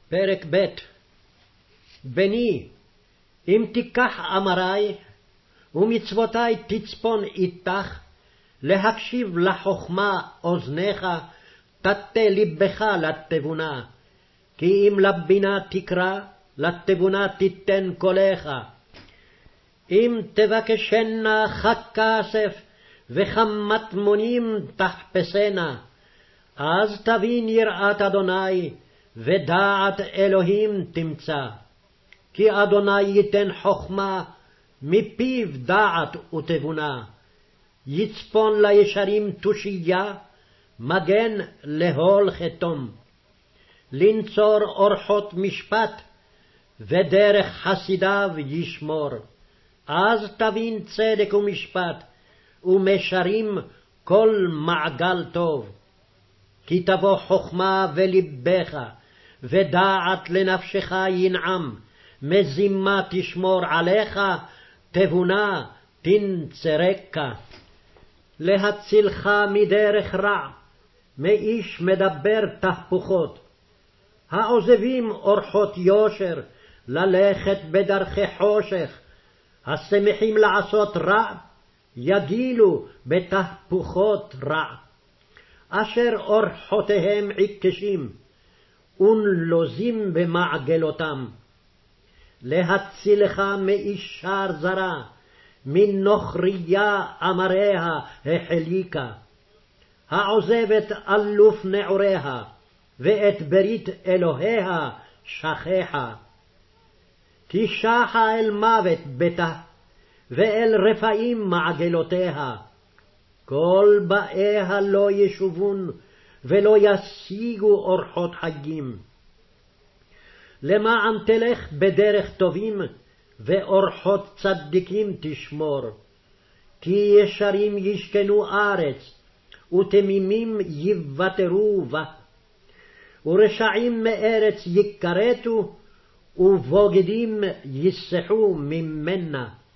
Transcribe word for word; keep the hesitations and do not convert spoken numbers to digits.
פרק ב'. בני, אם תיקח אמרי ומצוותי תצפון איתך, להקשיב לחכמה אוזניך, תטה לבך לתבונה. כי אם לבינה תקרא, לתבונה תיתן קולך. אם תבקשנה ככסף, וכמטמונים תחפשנה, אז תבין יראת אדוני, ודעת אלוהים תמצא. כי אדוני ייתן חכמה, מפיו דעת ותבונה. יצפון לישרים תושייה, מגן להול חתום. לנצור אורחות משפט, ודרך חסידיו ישמור. אז תבין צדק ומשפט, ומשרים כל מעגל טוב. כי תבוא חכמה ולבך, ודעת לנפשך ינעם, מזימה תשמור עליך, תבונה תנצרקה. להצילך מדרך רע, מאיש מדבר תהפוכות. העוזבים אורחות יושר, ללכת בדרכי חושך. השמחים לעשות רע, יגילו בתהפוכות רע. אשר אורחותיהם עיקשים, ונלוזים במעגלותם. להצילך מאישה זרה, מנוכריה אמריה החליקה. העוזבת אלוף נעוריה, ואת ברית אלוהיה שכחה. תשחה אל מוות ביתה, ואל רפאים מעגלותיה. כל באיה לא ישובון, ולא ישיגו אורחות חיים. למען תלך בדרך טובים, ואורחות צדיקים תשמור. כי ישרים ישכנו ארץ, ותמימים יוותרו בה. ורשעים מארץ יכרתו, ובוגדים יסחו ממנה.